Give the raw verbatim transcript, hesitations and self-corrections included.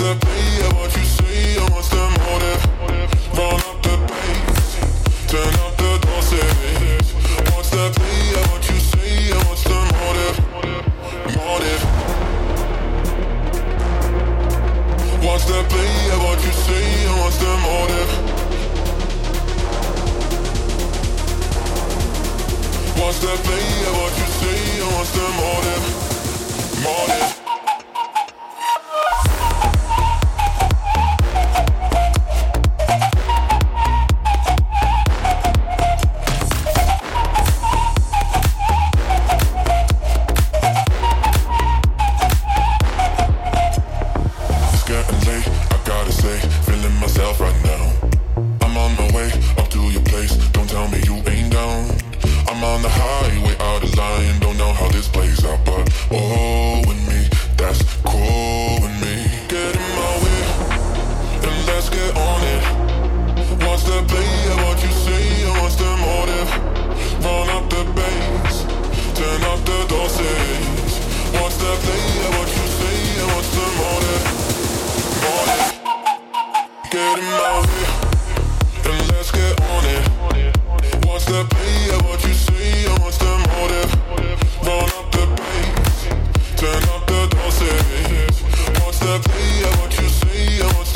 the play of what you say, and what's the motive? Run up the bass, turn up the doses. What's the play of what you say, and what's the motive? Motive. What's the play of what you say, and what's the motive? What's the play of what you say, and what's the motive? Motive. Turn up the doses. What's the play of what you say, and what's